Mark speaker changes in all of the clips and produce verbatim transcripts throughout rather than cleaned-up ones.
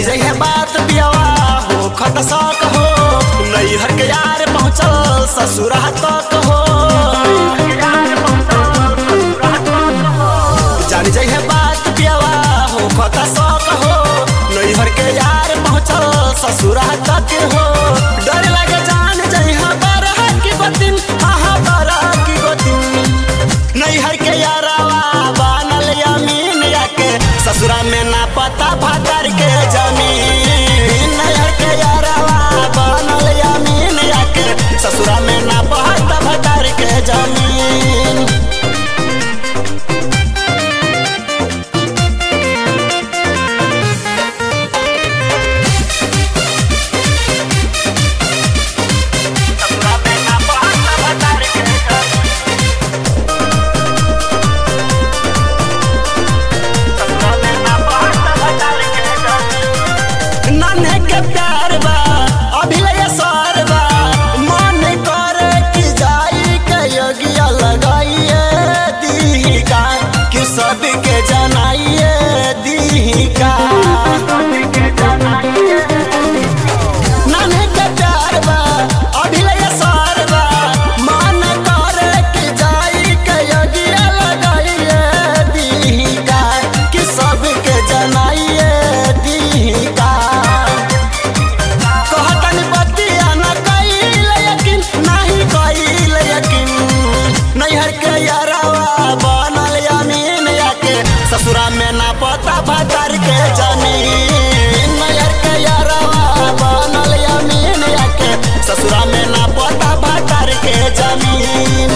Speaker 1: जानी जाइए बात बियावा हो खत सक हो नैहर के यार पहुँचल ससुरा तक हो जानी जाइए बात बियावा हो खत सक हो नैहर के यार पहुँचल ससुरा तक हो डर लगे जान जाइए बरह की बतिन हाँ बरह की बतिन नैहर के यारावा बनल यमीन याके ससुरा में ना पता भातर के जमीन नैहर के यारावा बनल यमीन याके ससुरा में ना पता भातर के जमीन प्यार बा अभिलय सर बा मन करे कि जाई के योगिया लगाइए दीका कि सबके जनाइए दीका नाने के प्यार बा अभिलय सर बा मन करे कि जाई के योगिया लगाइए दीका कि सबके जनाइए दीका नैहर के यारावा बनल यमीन याके ससुरा में ना पता भातर के जमीन नैहर के यारावा बनल यमीन याके ससुरा में ना पता भातर के जमीन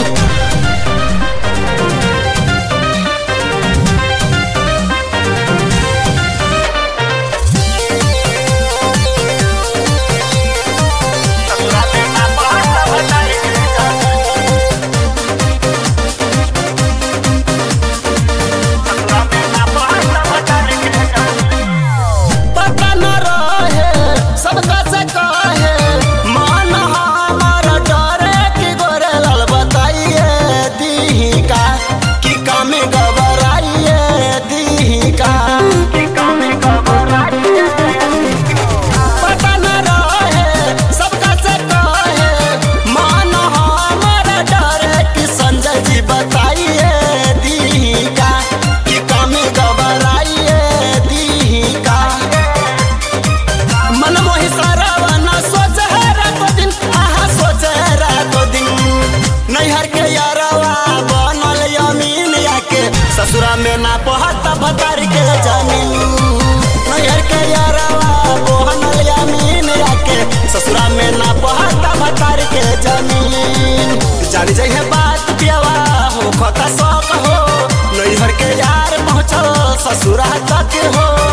Speaker 1: ससुरा में ना पहता भतार के जमीन नैहर के यारावा बनल यमीन याके ससुरा में ना पहता भतार के जमीन जानी जाइए बात पियावा हो खता सक हो नैहर के यार पहुँचल ससुरा तक हो